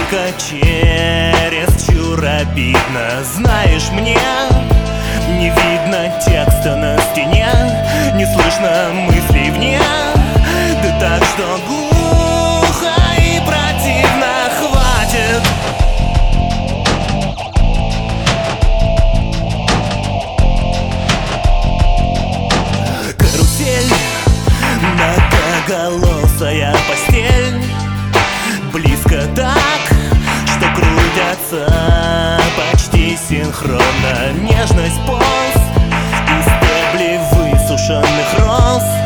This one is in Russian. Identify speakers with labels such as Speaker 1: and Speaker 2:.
Speaker 1: только чересчур обидно. Знаешь, мне не видно текста на стене, не слышно мыслей вне. Да так что глухо и противно, хватит. Карусель, многоголосая постель, близко так, что крутятся почти синхронно. Нежность поз и стебли высушенных роз.